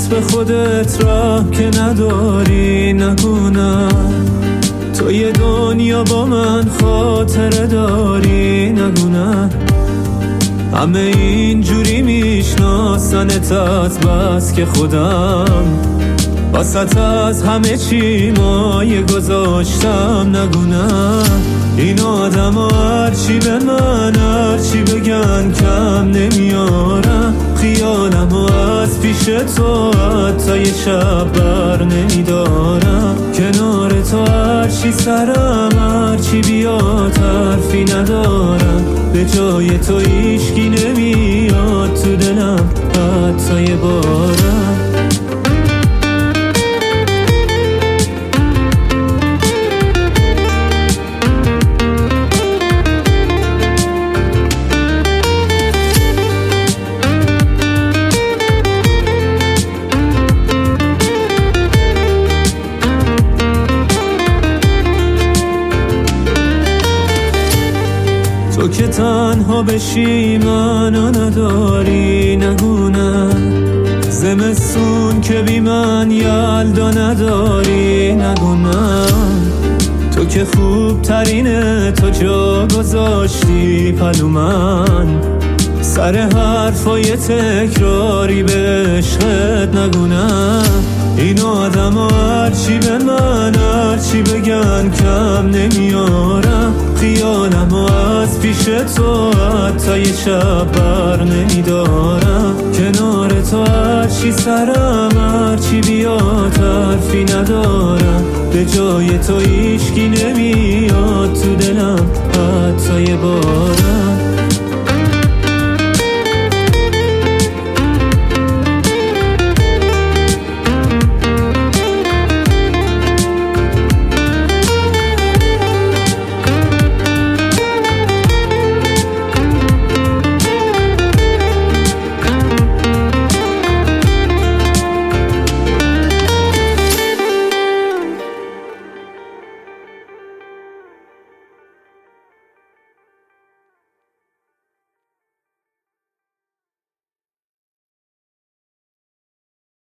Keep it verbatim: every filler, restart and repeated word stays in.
به خودت راه که نداری، نگو نه تو یه دنیا با من خاطره داری، نگو نه همه اینجوری میشناسنت از بس که خودم واسط از همه چی مایه گذاشتم، نگو نه این آدم ها هرچی به من هرچی بگن کم نمیارم، خیالم ها از پیش تو حتی یه شب بر نمیدارم، کنار تو هرچی سرم هرچی بیاد حرفی ندارم، به جای تو هیچکی نمیاد تو دلم حتی یه بارم. تو که تنها بشی منو نداری، نگو نه زمستون که بی من یلدا نداری، نگو نه تو که خوب ترینه تو جا گذاشتی پلو من، سر حرفای تکراری به عشقت، نگو نه این آدم ها هرچی به من هرچی بگن کم نمیارم، خیالم ها از پیش تو حتی یه شب بر نمیدارم، کنار تو هرچی سرم هرچی بیاد حرفی ندارم، به جای تو هیچکی نمیاد تو دلم حتی یه بارم.